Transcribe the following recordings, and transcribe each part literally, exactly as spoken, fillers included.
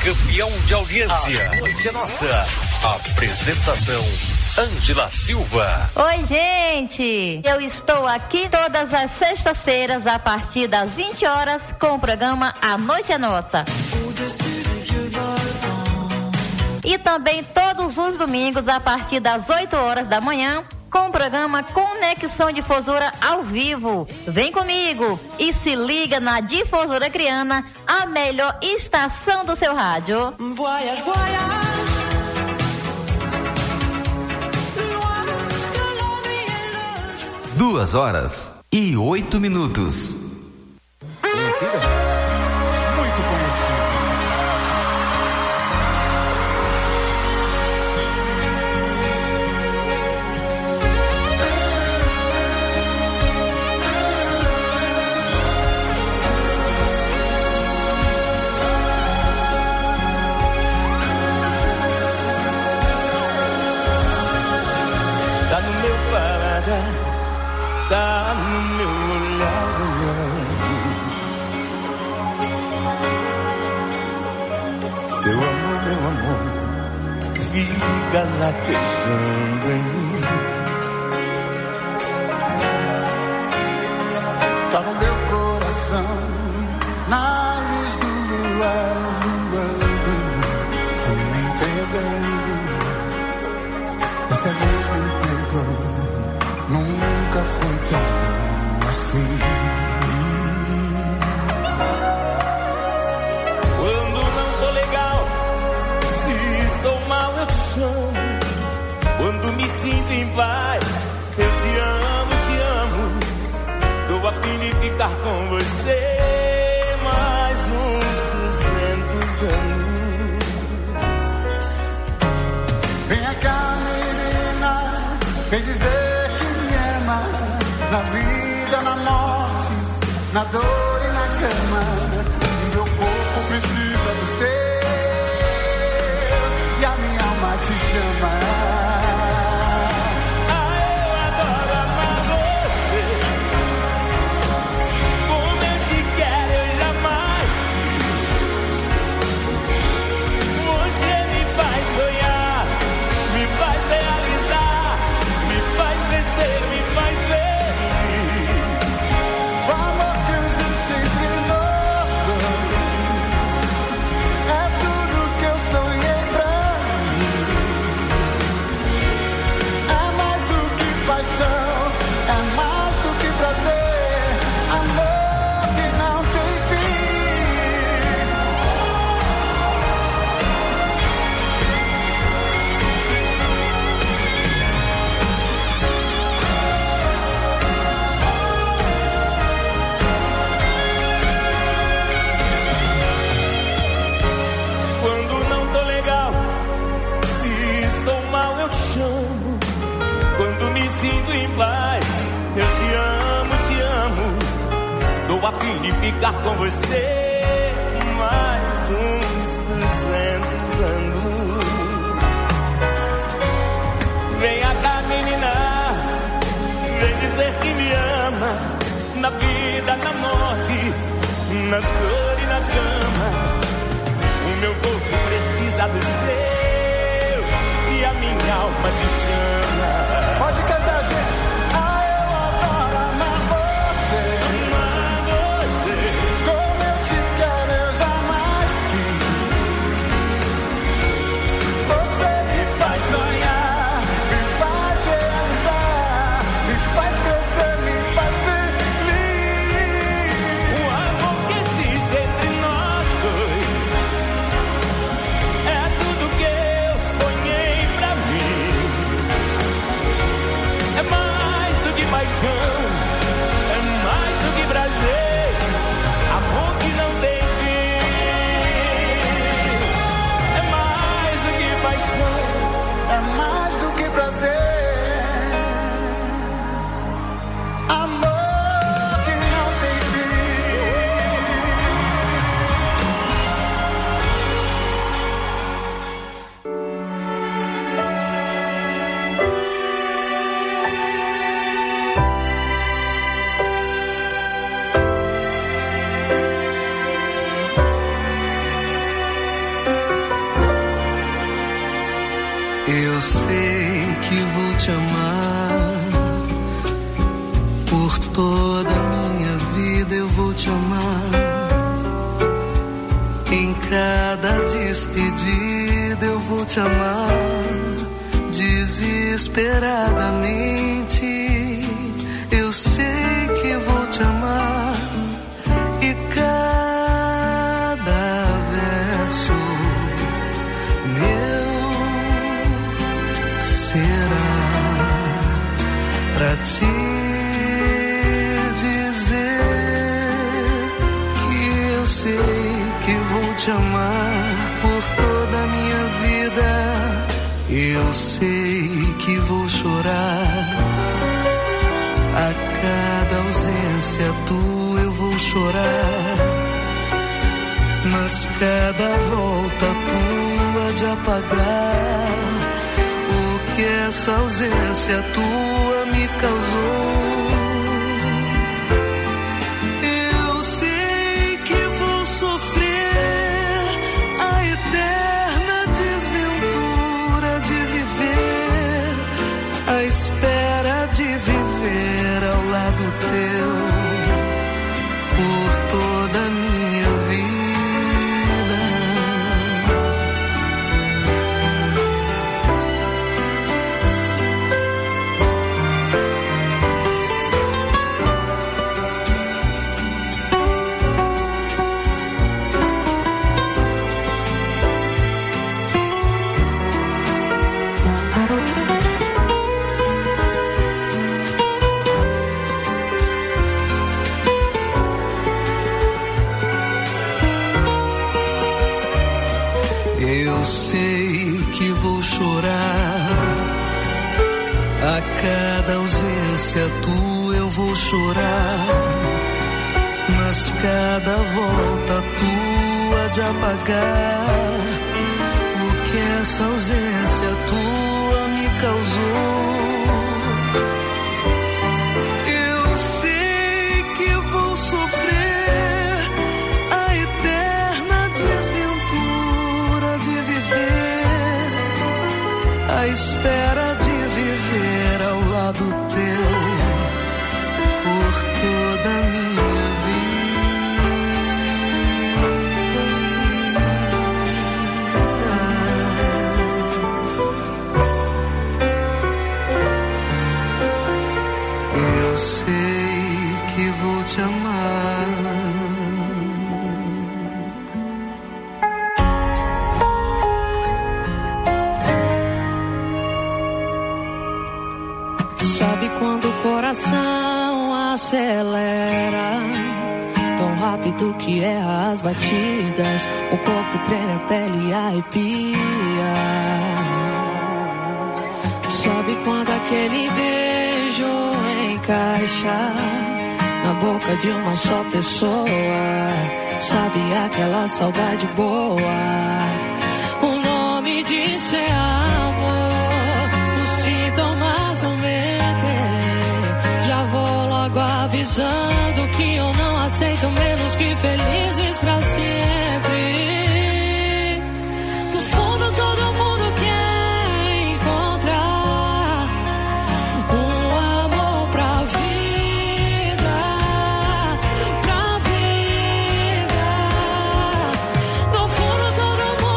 campeão de audiência. A noite é nossa. Apresentação Ângela Silva. Oi, gente! Eu estou aqui todas as sextas-feiras a partir das vinte horas com o programa A Noite é Nossa. E também todos os domingos a partir das oito horas da manhã com o programa Conexão Difusora ao vivo. Vem comigo e se liga na Difusora Criana, a melhor estação do seu rádio. Voyage, voyage. Duas horas e oito minutos. Conhecida? Muito conhecida. Tá no meu paladar, tá no meu olhar, seu amor, meu amor, fica latejando em mim. Tá no meu coração, na luz do luar, voando, fui me entregando. Essa vez me pegou. Nunca foi tão assim. Quando não tô legal, se estou mal eu te chamo. Quando me sinto em paz, eu te amo, te amo. Tô a fim de ficar com você mais uns duzentos anos. Vem cá, menina, vem dizer na vida, na morte, na dor e na cama. Meu corpo precisa do seu e a minha alma te chama. Sinto em paz, eu te amo, te amo. Tô a fim de ficar com você mais uns duzentos anos. Venha cá, menina, vem dizer que me ama. Na vida, na morte, na dor e na cama. O meu corpo precisa do seu e a minha alma te chama. Pode cantar, gente. Ah, eu adoro amar você. Amar você. Como eu te quero, eu jamais quis. Você me faz sonhar, me faz realizar, me faz crescer, me faz feliz. O amor que existe entre nós dois é tudo que eu sonhei pra mim. te amar. Por toda a minha vida eu vou te amar. Em cada despedida eu vou te amar. Desesperadamente eu sei que vou te amar. E cada verso meu será pra te dizer que eu sei que vou te amar por toda a minha vida. Eu sei que vou chorar. A cada ausência tua eu vou chorar. Mas cada volta tua de apagar o que essa ausência tua me causou. Eu sei que vou sofrer a eterna desventura de viver, a espera de viver ao lado teu por toda a minha vida. Eu sei que vou chorar. A cada ausência tua eu vou chorar. Mas cada volta tua de apagar o que essa ausência tua me causou. Eu sei que vou sofrer a eterna desventura de viver, a espera de viver ao lado teu por toda a minha vida. Eu sei que vou te amar. Sabe quando o coração acelera tão rápido que erra as batidas, o corpo treme, a pele arrepia. Sabe quando aquele beijo encaixa na boca de uma só pessoa? Sabe aquela saudade boa? O nome disso é amor. Os sintomas não mentem. Já vou logo avisando que eu não aceito menos que felizes pra sempre. No fundo todo mundo quer encontrar um amor pra vida, pra vida. No fundo todo mundo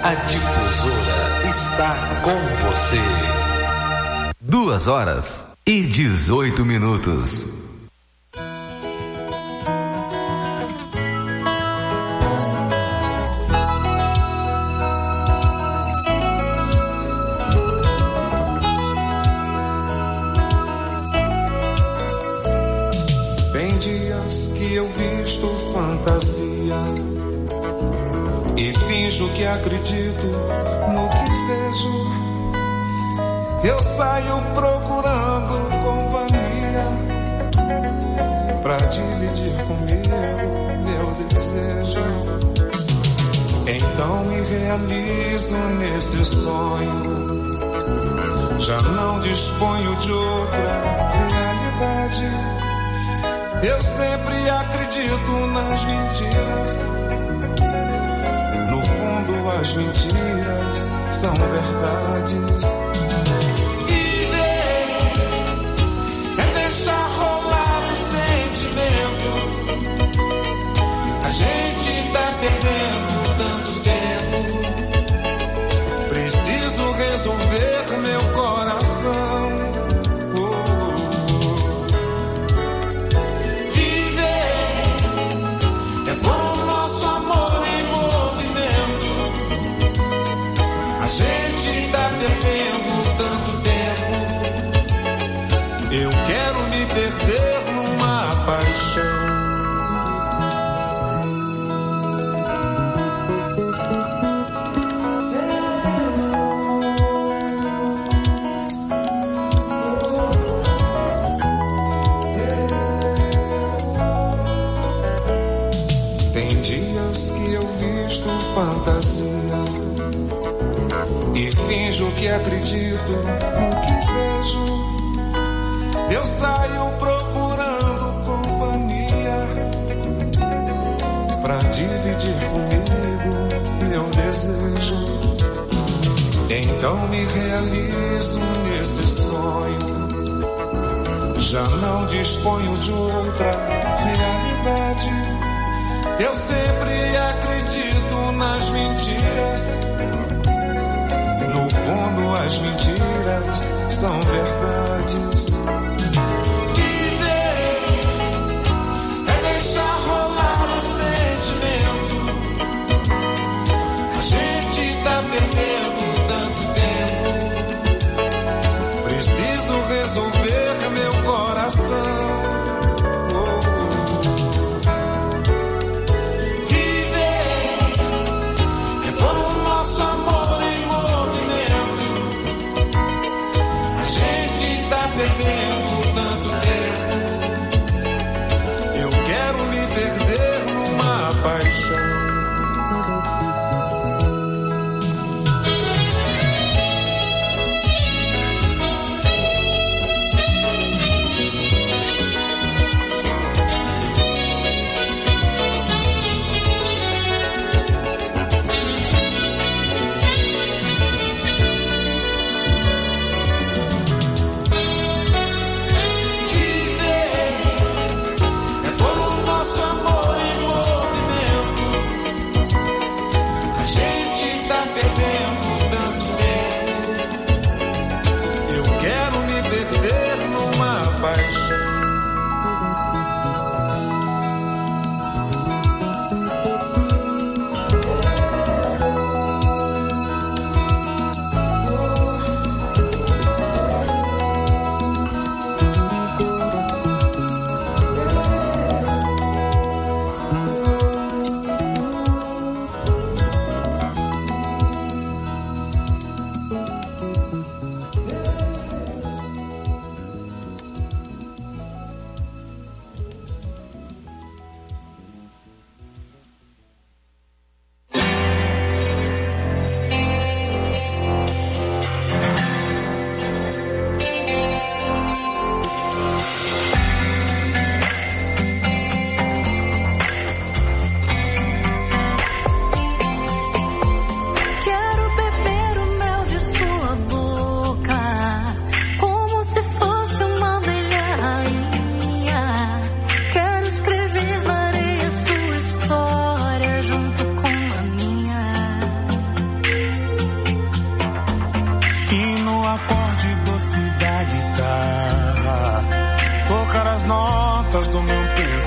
A Difusora está com você. Duas horas e dezoito minutos. Tem dias que eu visto fantasia e finjo que acredito no que vejo. Eu saio procurando companhia pra dividir comigo meu desejo. Então me realizo nesse sonho. Já não disponho de outra realidade. Eu sempre acredito nas mentiras. No fundo as mentiras são verdades. A gente tá perdendo tanto tempo. Preciso resolver meu coração. Oh, oh, oh. Viver é pôr o nosso amor em movimento. A gente tá perdendo tanto tempo. Eu quero me perder numa paixão. Fantasia e finjo que acredito no que vejo. Eu saio procurando companhia pra dividir comigo meu desejo. Então me realizo nesse sonho. Já não disponho de outra realidade. Eu sempre acredito nas mentiras. No fundo as mentiras são verdades. Viver é deixar rolar o sentimento. A gente tá perdendo tanto tempo. Preciso resolver meu coração. Perdendo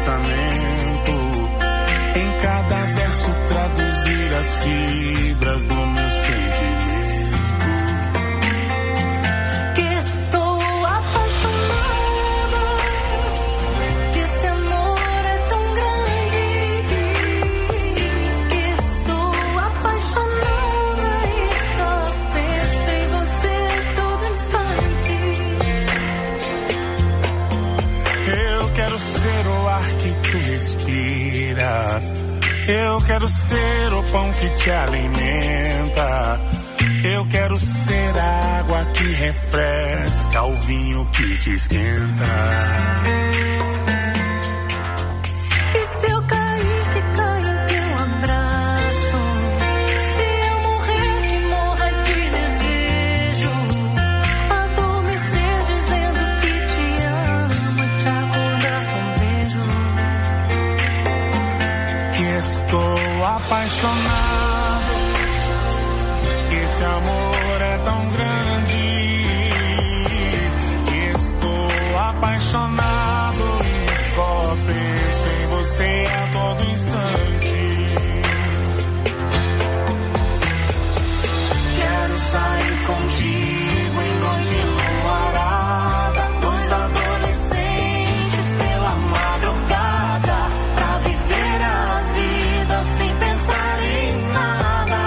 pensamento, em cada verso traduzir as fibras do meu sentimento. Que estou apaixonada, que esse amor é tão grande. Que estou apaixonada e só penso em você todo instante. Eu quero ser o ar que tu respiras. Eu quero ser o pão que te alimenta. Eu quero ser a água que refresca, o vinho que te esquenta. E se eu cair, que caia em teu abraço. Se eu morrer, que morra de desejo. Adormecer dizendo que te amo e te acordar com um beijo. Que estou apaixonado, que esse amor é tão grande. Que estou apaixonado e só penso em você a todo instante. Quero sair contigo em noite enluarada, dois adolescentes pela madrugada, pra viver a vida sem pensar em nada.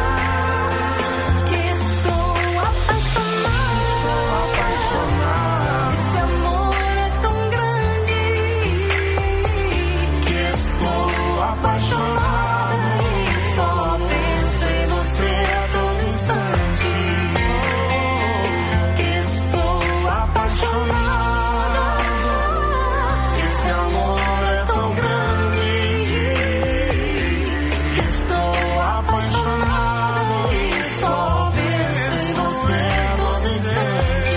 Que estou apaixonada, estou apaixonada. Esse amor é tão grande. Que estou apaixonado e só penso em você a todo instante. Que estou apaixonado, esse amor é tão grande. Que estou apaixonado e só penso em você a todo instante.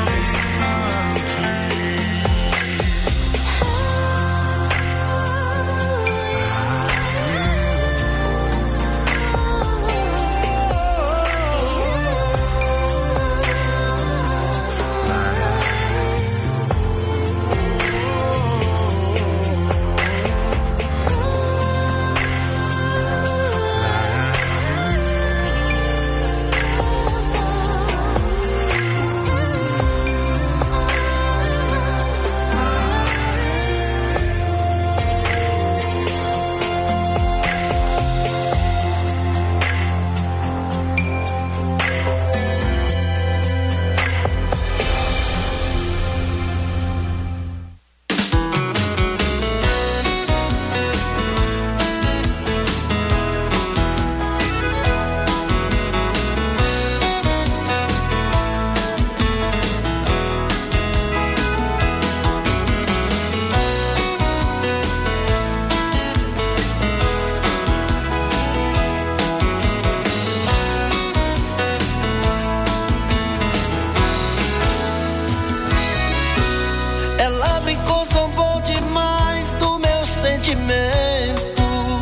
Ela brincou, zombou demais do meu sentimento.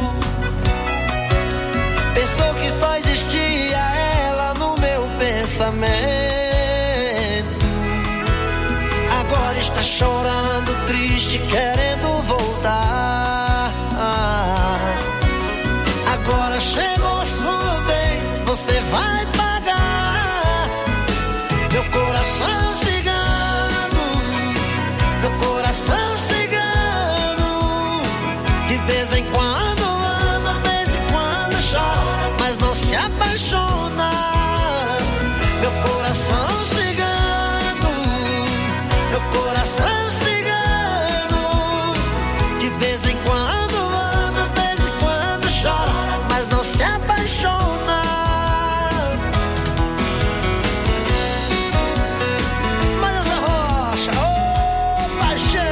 Pensou que só existia ela no meu pensamento. Agora está chorando, triste, querendo voltar. Agora chegou a sua vez, você vai pagar. Meu coração cigano, meu coração cigano, de vez em quando ama, de vez em quando chora, mas não se apaixona. Meu coração cigano, meu coração cigano, de vez em quando ama, de vez em quando chora, mas não se apaixona. Mas essa rocha, ô paixão.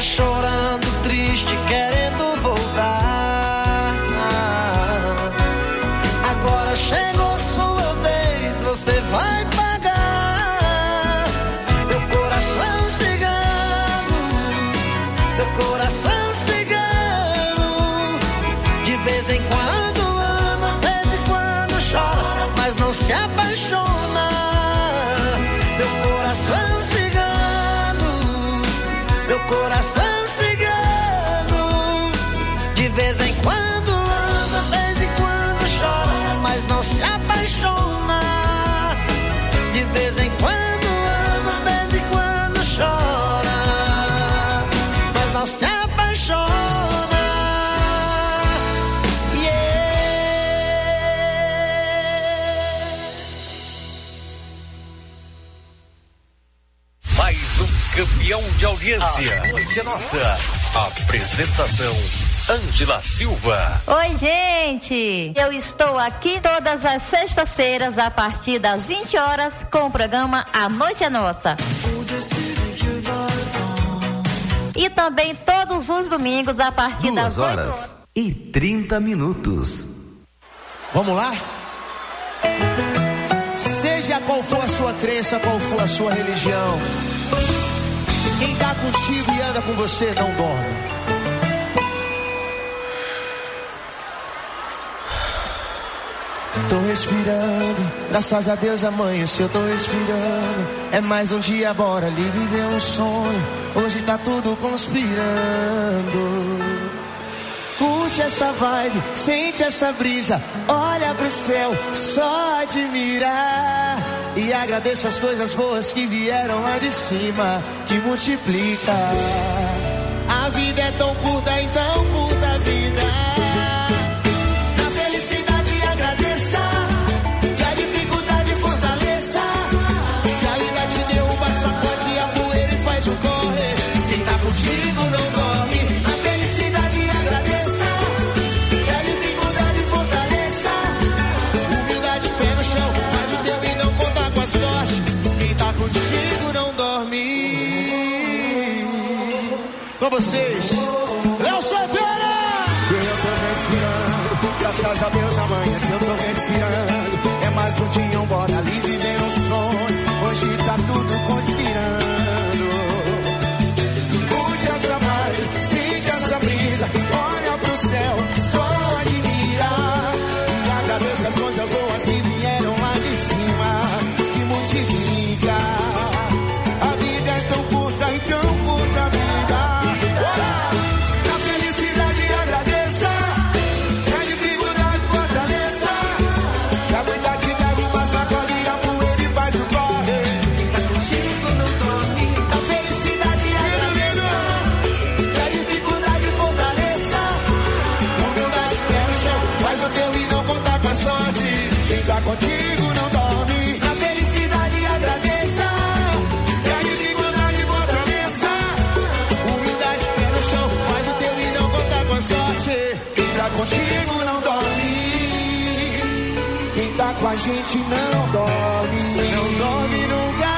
chorando, triste, querendo voltar. Agora chegou sua vez, você vai pagar. Meu coração cigano, meu coração cigano. De vez em quando ama, de vez em quando chora, mas não se apaixona. Meu coração cigano, meu coração cigano. De vez em quando ama, de vez em quando chora, mas não se apaixona. De vez em quando ama, de vez em quando chora, mas não se apaixona. Mais um campeão de audiência. A noite é nossa. Apresentação Ângela Silva. Oi, gente! Eu estou aqui todas as sextas-feiras a partir das vinte horas com o programa A Noite é Nossa. E também todos os domingos a partir das Duas oito horas horas. e trinta minutos. Vamos lá? Seja qual for a sua crença, qual for a sua religião, quem tá contigo e anda com você não dorme. Tô respirando, graças a Deus amanheceu, tô respirando. É mais um dia, bora ali viver um sonho. Hoje tá tudo conspirando. Curte essa vibe, sente essa brisa. Olha pro céu, só admirar. E agradeça as coisas boas que vieram lá de cima, que multiplica. A vida é tão curta, então curta a vida. Na felicidade agradeça, que a dificuldade fortaleça. Que a vida te deu um passaporte, a poeira e faz o corre. Quem tá contigo não dorme. Na felicidade agradeça, que a dificuldade fortaleça. Humildade, pé no chão, faz o teu e não contar com a sorte. Quem tá contigo não dorme. Com vocês, Léo Santana! Eu tô respirando, graças a Deus amanheceu, eu tô respirando. É mais um dia, um bora ali viver um sonho. Hoje tá tudo conspirando. Curte essa vibe, sente essa brisa. Olha pro céu, só admira. E agradeça as coisas boas que vieram lá de cima, que multiplica. A vida é tão curta, então curta a vida. Na felicidade agradeça, se a dificuldade fortaleça. Se a cuidar te deve uma sacode, a poeira e faz o corre. Quem tá contigo não dorme. Na felicidade agradeça, se a dificuldade fortaleça. Humildade, pé no chão, faz o teu e não contar com a sorte. Quem tá contigo não dorme. Na felicidade agradeça, se a dificuldade fortaleça. Humildade, pé no chão, faz o teu e não contar com a sorte. Quem tá contigo não dorme. Quem tá com a gente não dorme. Não dorme nunca.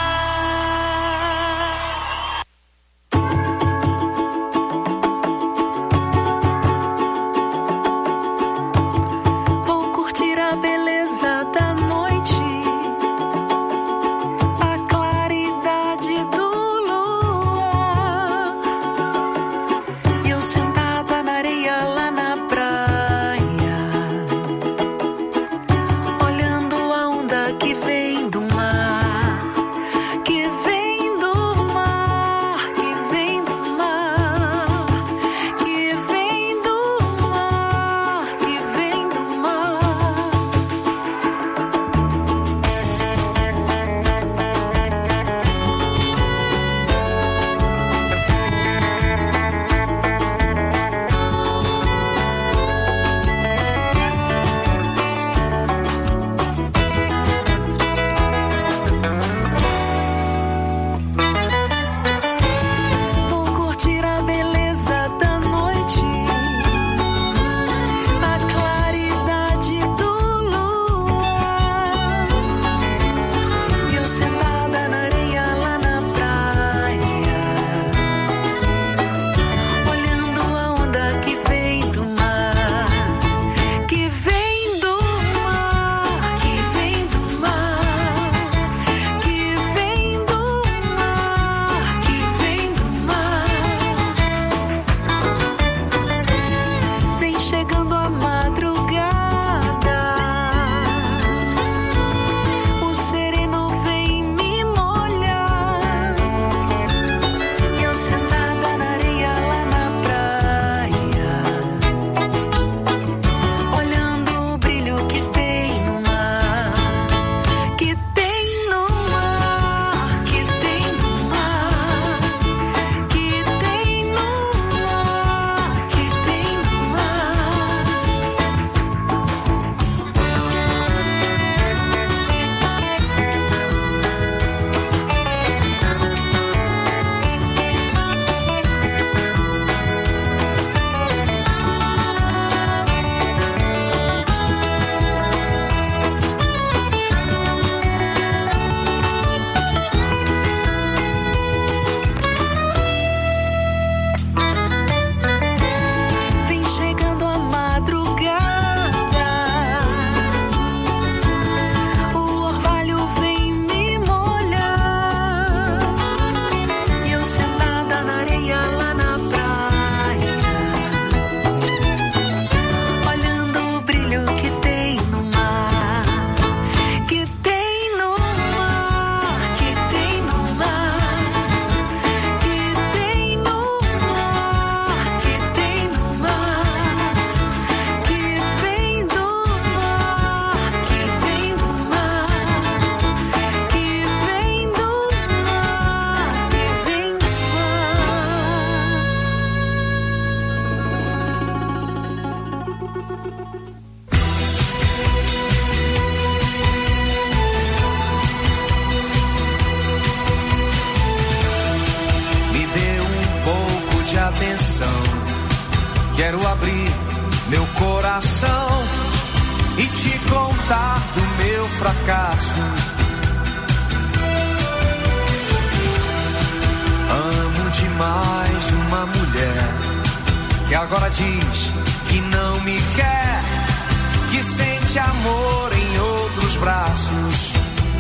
Vou curtir a beleza da noite, a claridade do luar. E eu sentada na areia lá na praia, olhando a onda que Quero abrir meu coração e te contar do meu fracasso. Amo demais uma mulher que agora diz que não me quer, que sente amor em outros braços.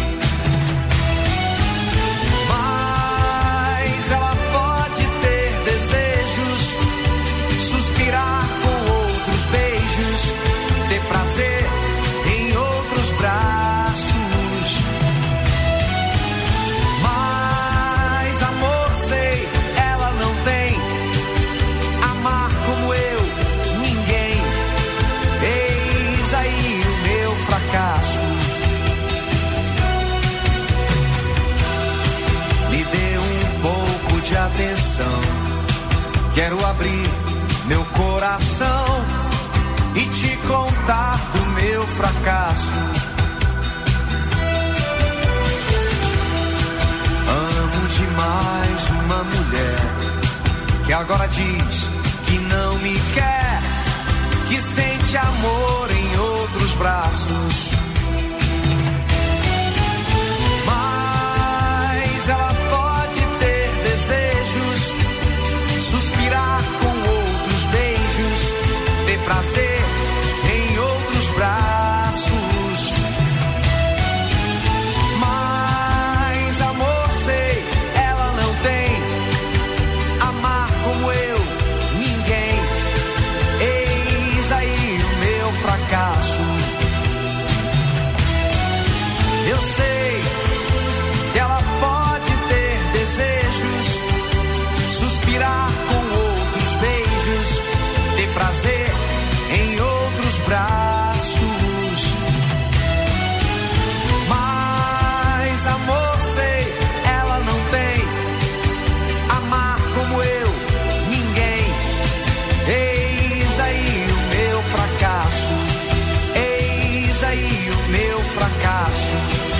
Mas ela pode ter desejos, suspirar com outros beijos, ter prazer em outros braços. Mas amor, sei, ela não tem. Amar como eu, ninguém. Eis aí o meu fracasso. Me dê um pouco de atenção. Quero abrir meu coração e te contar do meu fracasso. Amo demais uma mulher que agora diz que não me quer, que sente amor em outros braços. Mas ela pode ter desejos, suspirar com outros beijos, ter prazer em outros braços. Mas amor, sei, ela não tem. Amar como eu, ninguém. Eis aí o meu fracasso. Eu sei que ela pode ter desejos, suspirar com outros beijos, ter prazer em outros braços. Mas amor, sei, ela não tem. Amar como eu, ninguém. Eis aí o meu fracasso. Eis aí o meu fracasso.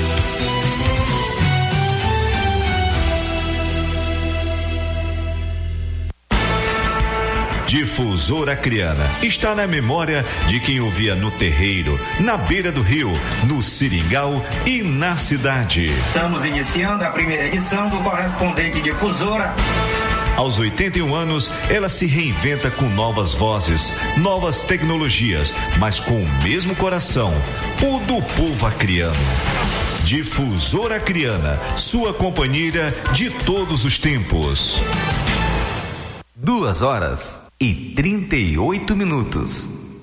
Difusora Acreana está na memória de quem ouvia no terreiro, na beira do rio, no seringal e na cidade. Estamos iniciando a primeira edição do Correspondente Difusora. Aos oitenta e um anos, ela se reinventa com novas vozes, novas tecnologias, mas com o mesmo coração, o do povo acreano. Difusora Acreana, sua companheira de todos os tempos. Duas horas e trinta e oito minutos.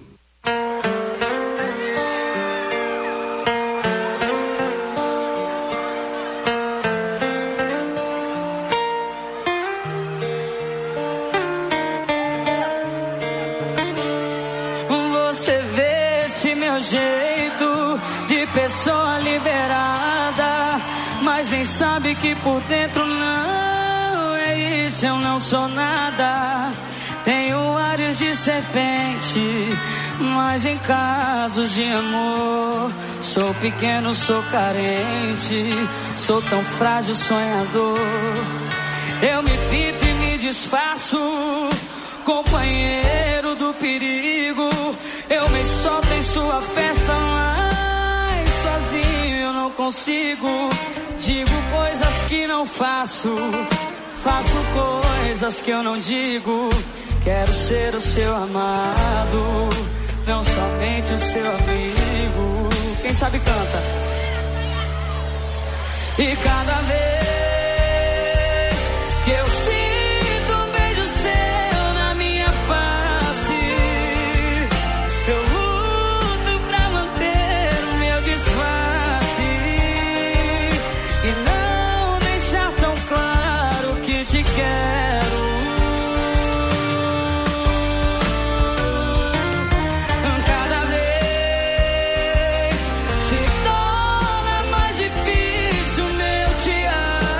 Você vê esse meu jeito de pessoa liberada, mas nem sabe que por dentro não é isso, eu não sou nada. Tenho olhos de serpente, mas em casos de amor sou pequeno, sou carente, sou tão frágil, sonhador. Eu me pinto e me disfarço, companheiro do perigo. Eu me solto em sua festa, mas sozinho eu não consigo. Digo coisas que não faço, faço coisas que eu não digo. Quero ser o seu amado, não somente o seu amigo. Quem sabe canta. E cada vez que eu sinto um beijo seu na minha face, eu luto pra manter o meu disfarce e não deixar tão claro que te quero. Cada vez se torna mais difícil meu te amar.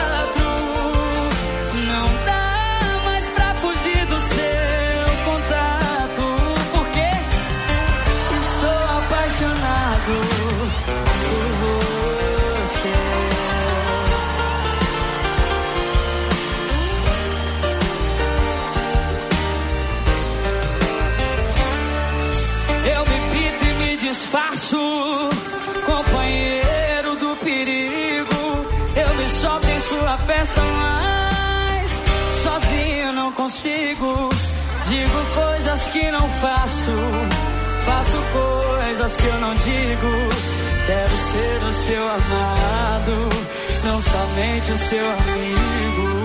consigo. Digo coisas que não faço, faço coisas que eu não digo. Quero ser o seu amado, não somente o seu amigo.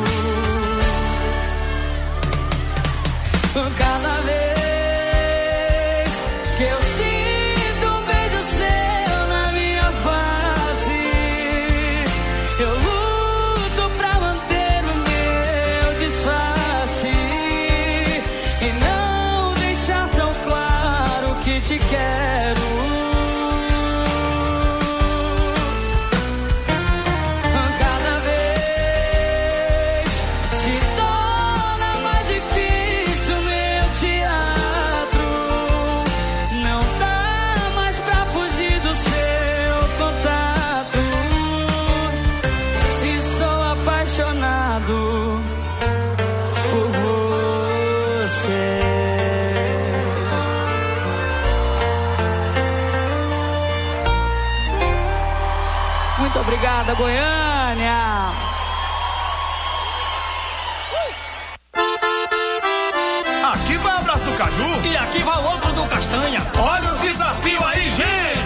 Cada vez que eu sinto um beijo seu na minha face, eu luto pra manter o meu disfarce e não deixar tão claro que te quero. Cada vez se torna mais difícil meu teatro. Não dá mais pra fugir do seu contato. Estou apaixonado por você. Muito obrigada, Goiânia. Aqui vai o abraço do Caju. E aqui vai o outro do Castanha. Olha o desafio aí, gente.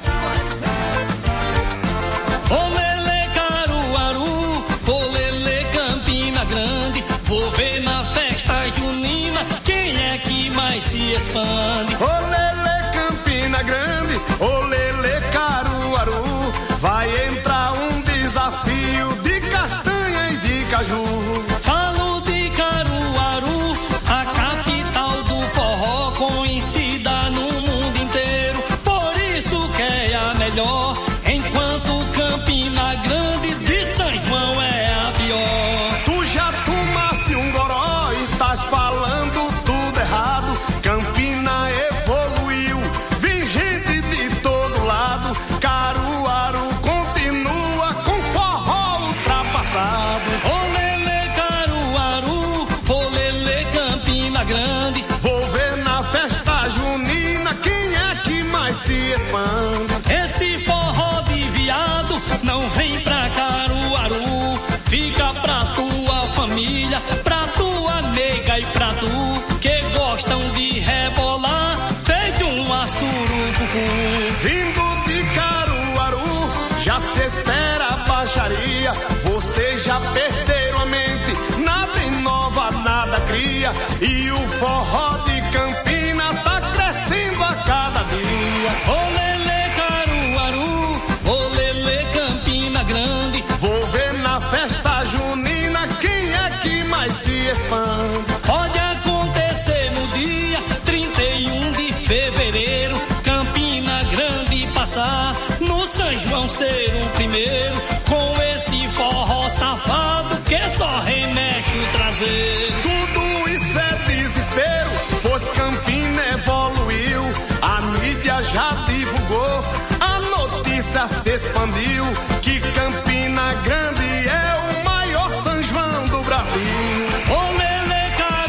Olele Caruaru, olele Campina Grande. Vou ver na festa junina quem é que mais se expande. Olele Campina Grande, olele Caruaru, vai entrar um desafio de castanha e de caju. Falo de Caruaru, a capital do forró, conhecida no mundo inteiro, por isso que é a melhor. Enquanto Campina Grande de São João é a pior. Tu já tomaste um goró e estás falando tudo errado. Campina evoluiu, vem gente de todo lado. Caruaru continua com forró ultrapassado. Olele Caruaru, olele Campina Grande. Vou ver na festa junina quem é que mais se expande. Esse forró de viado não vem pra Caruaru. Fica pra tua família, pra tua nega e pra tu, que gostam de rebolar feito um surucucu. Vindo de Caruaru, já se espera a baixaria. Vocês já perderam a mente, nada inova, nada cria. E o forró de Campina tá crescendo a cada dia. Olele Caruaru, olele Campina Grande. Vou ver na festa junina quem é que mais se expande. Pode acontecer no dia trinta e um de fevereiro, Campina Grande passar no São João ser o primeiro, com esse forró safado que só remexe o traseiro. Tudo isso é desespero, pois Campina evoluiu. A mídia já divulgou, a notícia se expandiu, que Campina Grande é o maior São João do Brasil. Olele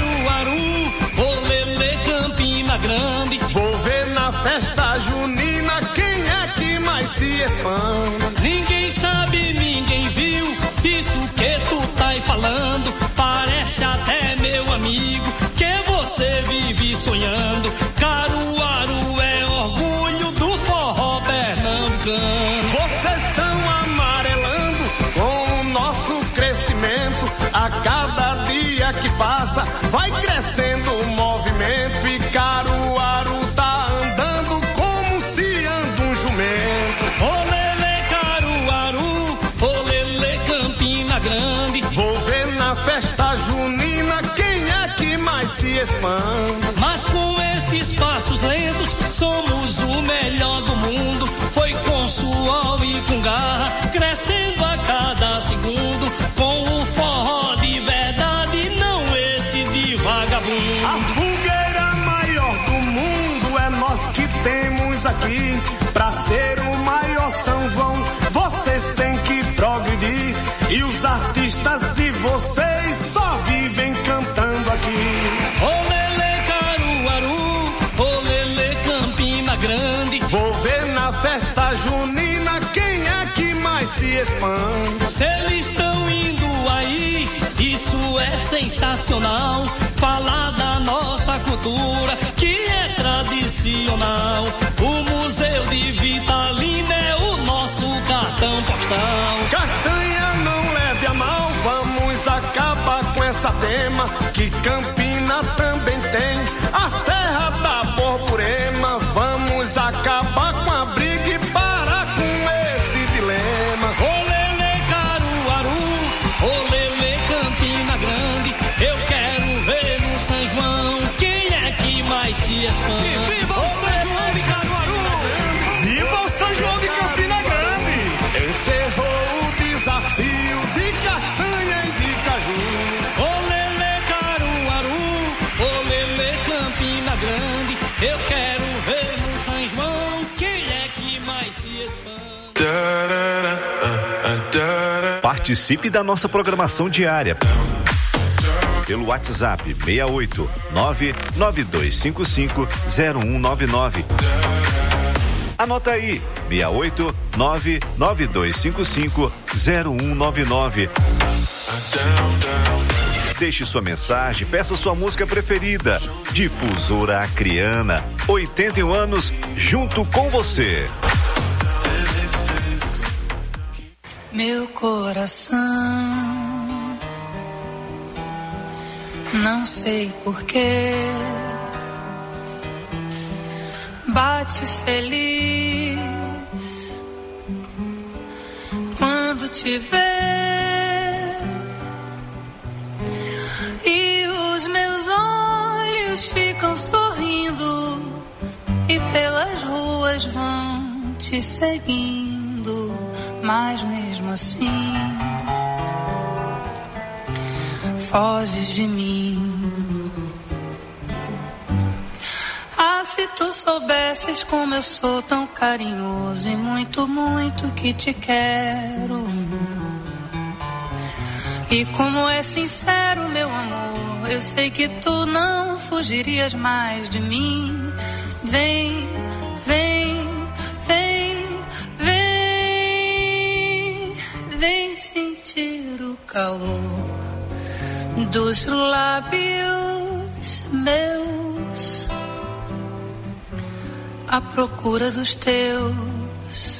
Caruaru, olele Campina Grande. Vou ver na festa junina quem é que mais se expande. Ninguém sabe, ninguém viu isso que tu tá aí falando. Parece até, meu amigo, que você vive sonhando. Caruaru é orgulho do forró pernambucano. Vocês estão amarelando com o nosso crescimento. A cada dia que passa vai crescendo o movimento. E Caruaru tá andando como se anda um jumento. Olele Caruaru, olele Campina Grande. Vou ver na festa junina quem é que mais se expande. Mas com esses passos lentos somos o melhor do mundo. Foi com suor e com garra, crescendo a cada segundo, com o forró de verdade, não esse de vagabundo. A fogueira maior do mundo é nós que temos aqui. Pra ser o maior São João, vocês têm que progredir. E os artistas de vocês só vivem cantando aqui. Olele Caruaru, olele Campina Grande. Vou ver na festa junina quem é que mais se expande. Se eles estão indo aí, isso isso é sensacional. Falar da nossa cultura, que é tradicional. O Museu de Vitalina é o nosso cartão postal. Castanha, não leve a mal, vamos acabar com essa tema. Que Campina também tem a Serra da Borborema. Vamos acabar com a briga e parar com esse dilema. Olele Caruaru, olele Campina Grande. Eu quero ver no São João quem é que mais se expande. E viva o São João de Caruaru! Viva o São João de Campina Grande! Encerrou o desafio de Castanha e de Caju. Olele Caruaru, olele Campina Grande. Eu quero ver no São João quem é que mais se expande. Participe da nossa programação diária pelo WhatsApp seis oito nove nove dois cinco cinco zero um nove nove. Anota aí, seis oito nove nove dois cinco cinco zero um nove nove. Deixe sua mensagem, peça sua música preferida. Difusora Acreana, oitenta e um anos, junto com você. Meu coração, não sei porquê, bate feliz quando te vê, e os meus olhos ficam sorrindo e pelas ruas vão te seguindo, mas mesmo assim foges de mim. Ah, se tu soubesses como eu sou tão carinhoso e muito, muito que te quero, e como é sincero meu amor, eu sei que tu não fugirias mais de mim. Vem, vem, vem, vem, vem sentir o calor dos lábios meus à procura dos teus.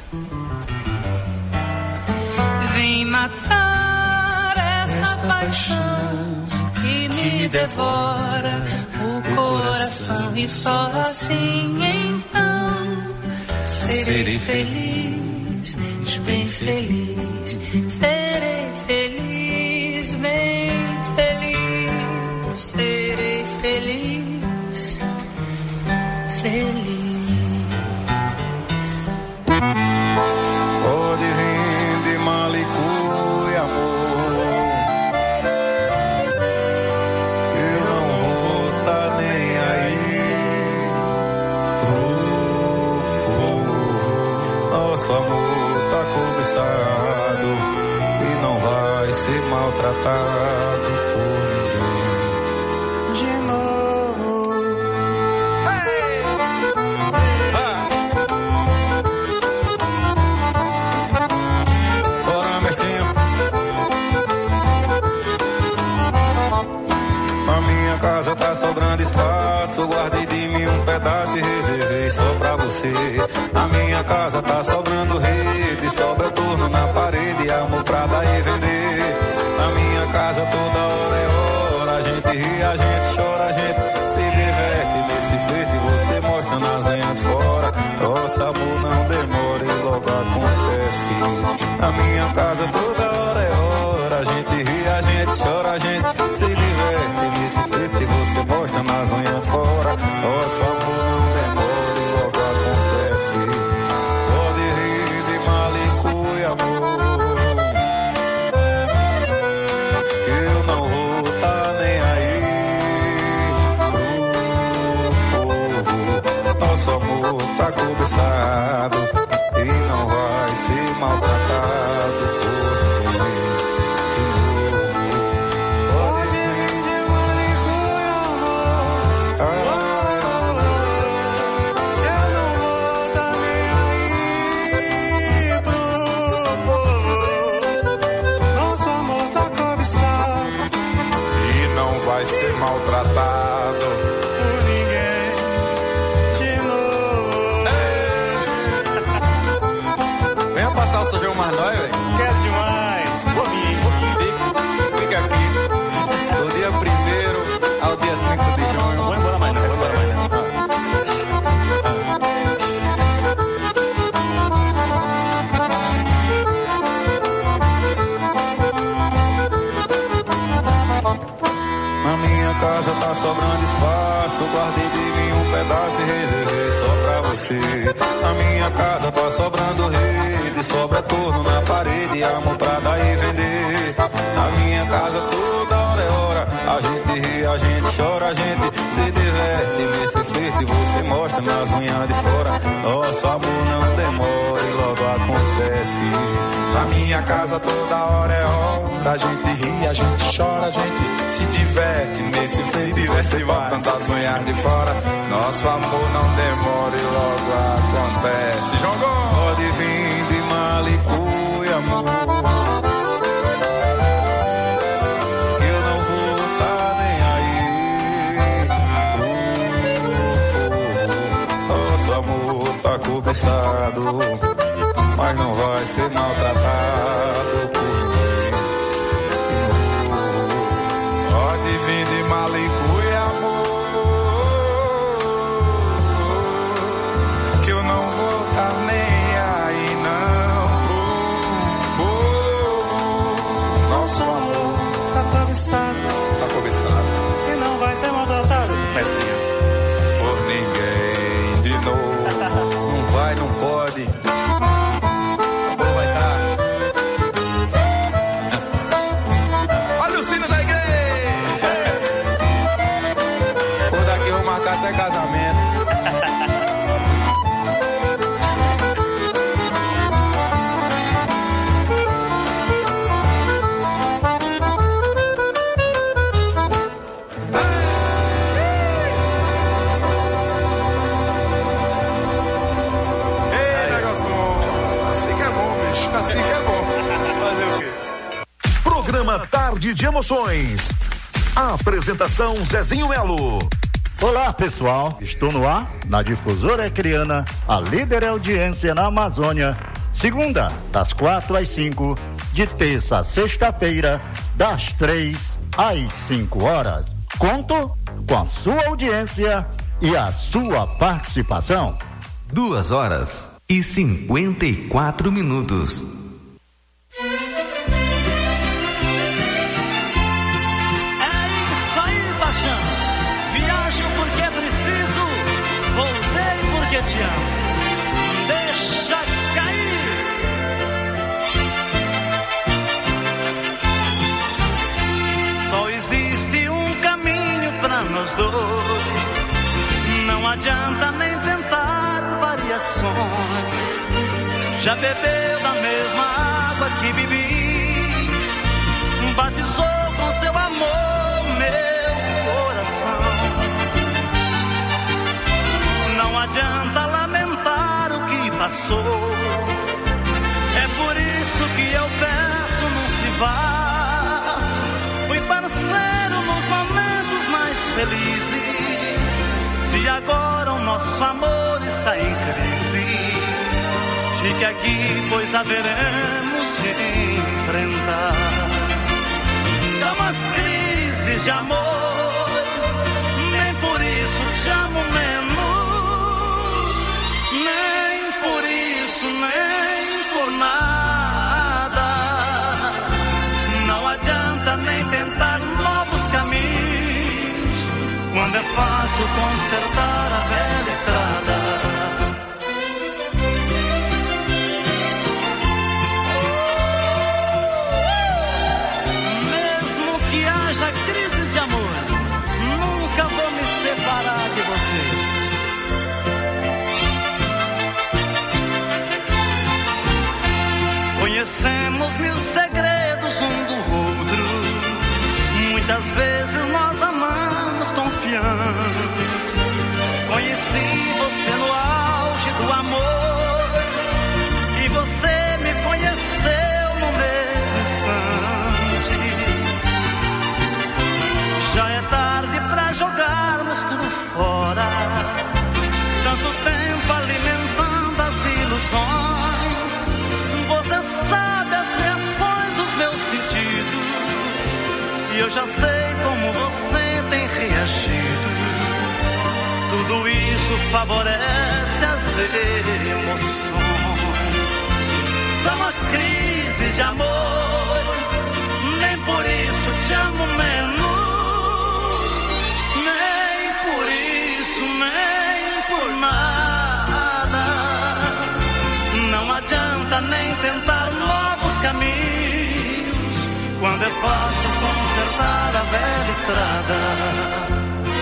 Vem matar essa paixão que me devora o coração, e só assim então serei feliz, bem feliz, serei feliz, bem feliz, serei feliz, feliz. Pode vir de Malicuia, amor, que eu não vou tá nem aí pro povo. Nosso amor tá cobiçado e não vai ser maltratado por ninguém. De novo. Hey! Ah! Bora, mestrinho. A minha casa tá sobrando espaço, guardei de mim um pedaço e reservei só pra você. A minha casa tá sobrando rede, sobra turno na parede, amor pra dar e vender. Na minha casa toda hora é hora, a gente ri, a gente chora, a gente se diverte nesse flerte, você mostra nas unhas de fora. Nossa, amor, não demora e logo acontece. Na minha casa toda hora é hora, a gente ri, a gente chora, a gente se diverte nesse flerte, você mostra nas unhas de fora. Nossa, amor, não demora e logo acontece. Pode rir de Malicuia, amor, eu não vou tá nem aí pro povo. Nosso amor tá cobiçado e não vai ser maltratado por ninguém. De novo. Pode vir de Malicuia, amor, eu não vou tá nem aí pro povo. Nosso amor tá cobiçado vai ser maltratado por ninguém de novo. Venha passar o São João mais nós, velho. Quero demais. Vou vir, vou vir. Fica, fica aqui. Do dia primeiro ao dia trinta de junho. Vou embora mais não, vou embora mais não. Na minha casa tá sobrando espaço, guardei de mim um pedaço e reservei só pra você. Na minha casa tá sobrando rede, sobra torno na parede, amor pra dar e vender. Na minha casa toda hora é hora, a gente ri, a gente chora, a gente se diverte nesse flerte, você mostra nas unhas de fora. Nosso amor não demora e logo acontece. Na minha casa toda hora é hora, a gente ri, a gente chora, a gente se diverte nesse flerte, você botando as unhas de fora. Nosso amor não demora e logo acontece. Jogou! Pode vir de Malicuia, amor, que eu não vou tá nem aí. Nosso amor tá cobiçado, mas não vai ser maltratado por ninguém. Pode vir de Malicuia, amor, que eu não vou estar nem aí não pro povo. Nosso amor tá cobiçado, tá cobiçado, E não vai ser maltratado, mestrinha, por ninguém de novo. Não vai, não pode. Até casamento. Ei, negócio bom. Assim que é bom, bicho. Assim que é bom. Fazer o quê? Programa Tarde de Emoções. Apresentação Zezinho Melo. Olá pessoal, estou no ar, na Difusora Acreana, a líder de audiência na Amazônia, segunda, das quatro às cinco, de terça a sexta-feira, das três às cinco horas. Conto com a sua audiência e a sua participação. Duas horas e cinquenta e quatro minutos. Te amo, deixa cair. Só existe um caminho pra nós dois. Não adianta nem tentar variações. Já bebeu da mesma água que bebi, batizou com seu amor meu coração. Não adianta lamentar o que passou. É por isso que eu peço, não se vá. Fui parceiro nos momentos mais felizes. Se agora o nosso amor está em crise, fique aqui, pois haveremos de enfrentar. São as crises de amor, nem por isso te amo menos. Nem por isso, nem por nada. Não adianta nem tentar novos caminhos, quando é fácil consertar a velha estrada. Mesmo que haja crises de amor, nunca vou me separar de você. Conhecemos mil segredos um do outro. Muitas vezes nós amamos confiante. favorece as emoções. São as crises de amor, nem por isso te amo menos, nem por isso, nem por nada. Não adianta nem tentar novos caminhos, quando eu posso consertar a velha estrada.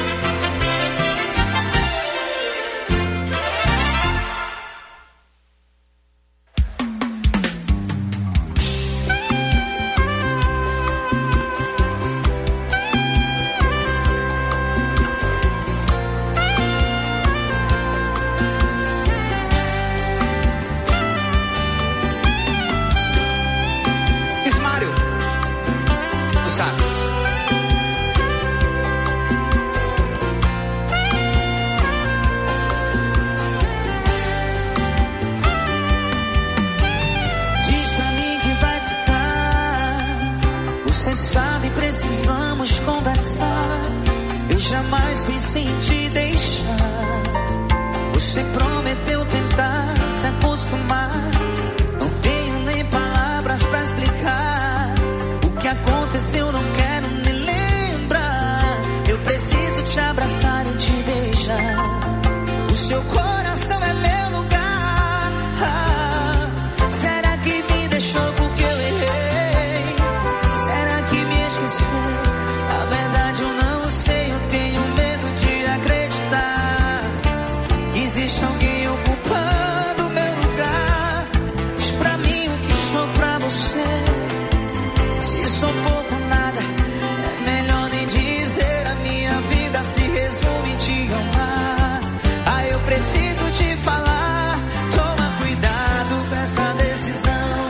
Jamais pensei em te deixar. Você prometeu tentar se acostumar. Não tenho nem palavras pra explicar o que aconteceu, não quero nem lembrar. Eu preciso te abraçar e te beijar. O seu coração é meu lugar. Ah, será que me deixou porque eu errei? Será que me esqueceu? A verdade eu não sei, eu tenho medo de acreditar que existe alguém ocupando o meu lugar. Diz pra mim o que sou pra você. Se sou pouco ou nada, é melhor nem dizer. A minha vida se resume em te amar. Ah, eu preciso te falar. Toma cuidado com essa decisão.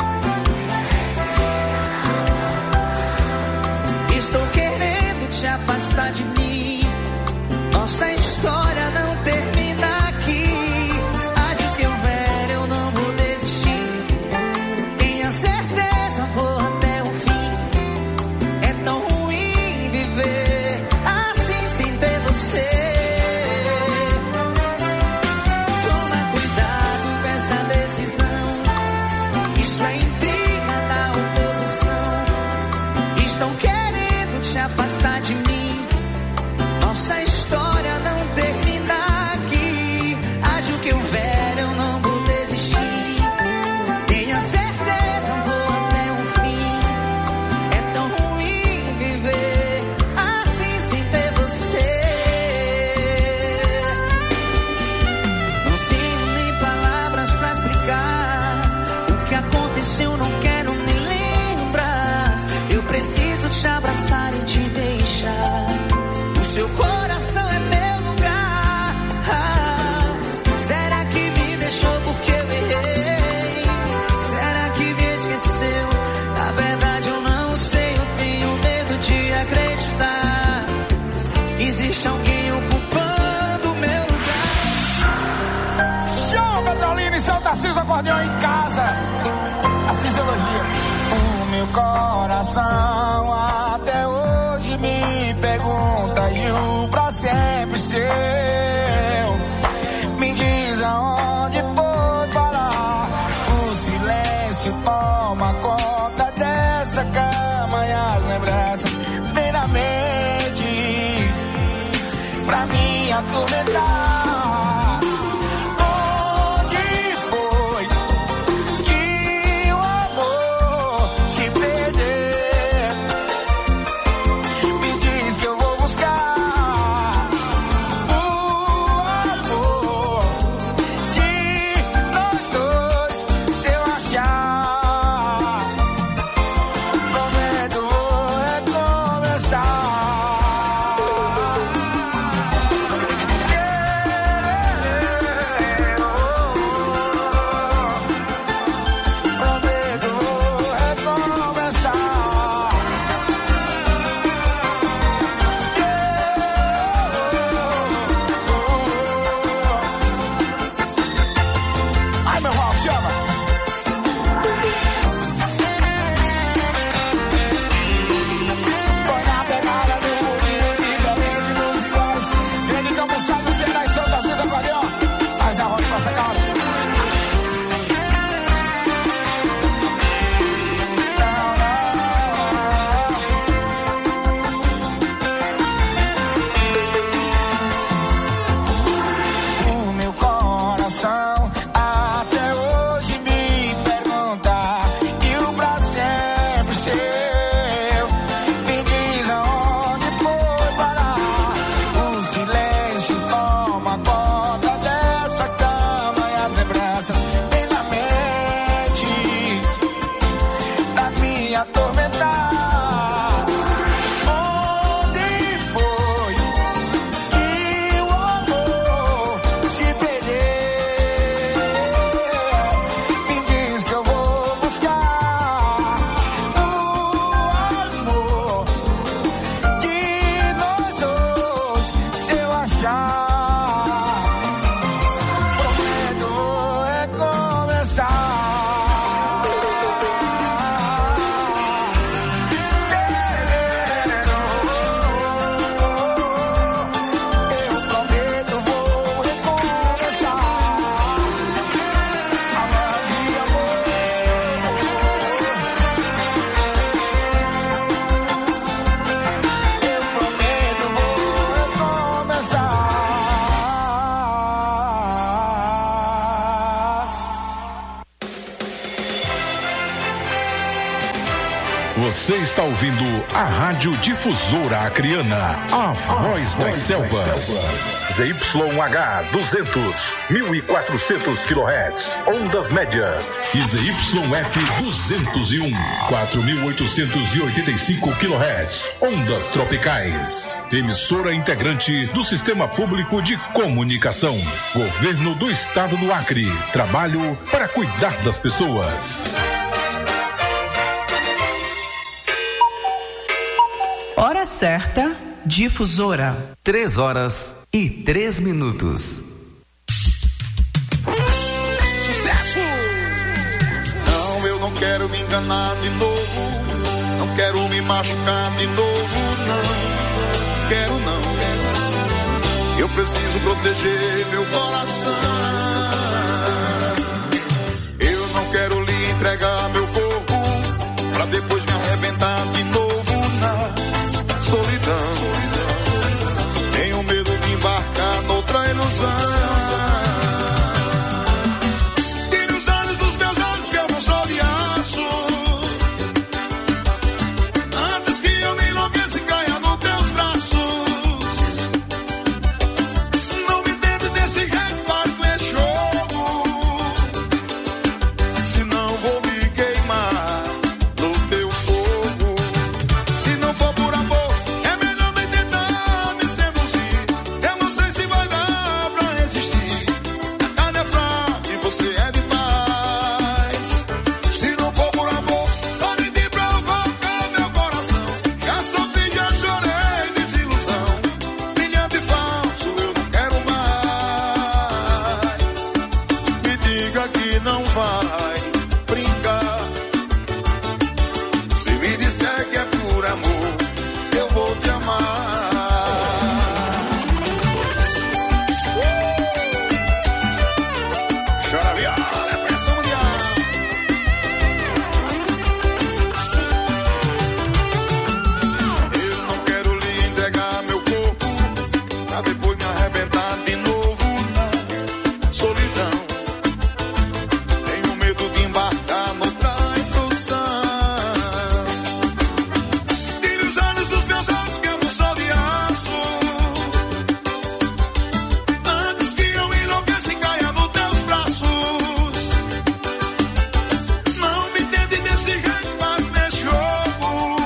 Estou querendo te afastar de mim. Nossa história não termina aqui. Acho que eu velho, eu não vou desistir. Tenha certeza, vou até o fim. É tão ruim viver assim sem ter você. Toma cuidado com essa decisão. Isso é intriga da oposição. Estão querendo te afastar de mim. Nossa história não termina aqui. Acho que eu velho, eu não vou desistir. Tenha certeza, vou até o fim. É tão ruim viver assim sem ter você. Não tenho nem palavras pra explicar o que aconteceu, não quero nem lembrar. Eu preciso te abraçar e te beijar. O seu coração é meu lugar. Ah, será que me deixou porque eu errei? Será que me esqueceu? Na verdade eu não sei, eu tenho medo de acreditar que existe alguém ocupando o meu lugar. Show, Petrolina e Santa Cisa, acordeão em casa. Assis elogia. O meu coração até hoje me pergunta, e o pra sempre seu? Me diz aonde foi parar. O silêncio toma conta dessa cama e as lembranças vem na mente pra me atormentar. Onde foi que o amor se perdeu? Me diz que eu vou buscar o amor de nós dois. Se eu achar, prometo vou recomeçar. Querer Você está ouvindo a Rádio Difusora Acreana, a voz das selvas. Z Y H duzentos, mil e quatrocentos quilohertz, ondas médias. E Z Y F duzentos e um, quatro mil oitocentos e oitenta e cinco quilohertz, ondas tropicais. Emissora integrante do Sistema Público de Comunicação. Governo do Estado do Acre. Trabalho para cuidar das pessoas. Hora certa, Difusora. Três horas e três minutos. Sucesso! Não, eu não quero me enganar de novo. Não quero me machucar de novo, não. Quero não. Eu preciso proteger meu coração. Eu não quero lhe entregar meu corpo pra depois me arrebentar de novo na solidão. Tenho medo de embarcar noutra ilusão. Tire os olhos dos meus olhos que eu não sou de aço. Antes que eu me enlouqueça e caia nos teus braços. Não me tente desse jeito, pare com esse jogo. Senão vou me queimar no teu fogo. Se não for por amor, é melhor nem tentar me seduzir. Eu não sei se vai dar pra resistir. A carne é fraca e você é demais. Se não for por amor, pare de provocar meu coração. Já sofri, já chorei, desilusão. Brilhante e falso, eu não quero mais. Me diga que não vai brincar. Se me disser que é por amor, eu vou te amar. Chora viola, é pressão mundial. Eu não quero lhe entregar meu corpo pra depois me arrebentar de novo na solidão. Tenho medo de embarcar noutra ilusão. Tire os olhos dos meus olhos que eu não sou de aço. Antes que eu enlouqueça e caia nos teus braços. Não me tente desse jeito, pare nesse jogo.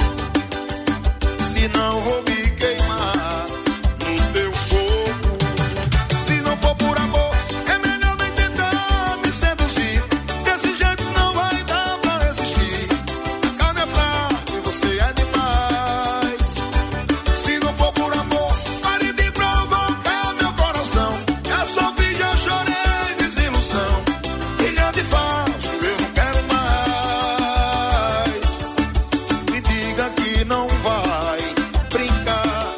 Senão vou me queimar no teu fogo. Se não for por amor, é melhor nem tentar me seduzir. Desse jeito não vai dar pra resistir. A carne é fraca e você é demais. Se não for por amor, pare de provocar meu coração. Já sofri, já chorei, desilusão. Brilhante e falso, eu não quero mais. Me diga que não vai brincar.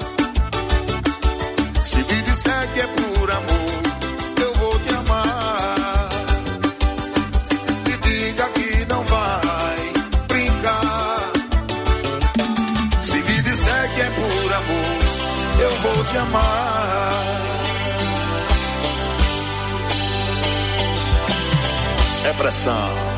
Se me disser que é por amor, eu vou te amar. Me diga que não vai brincar. Se me disser que é por amor, eu vou te amar. É pressão.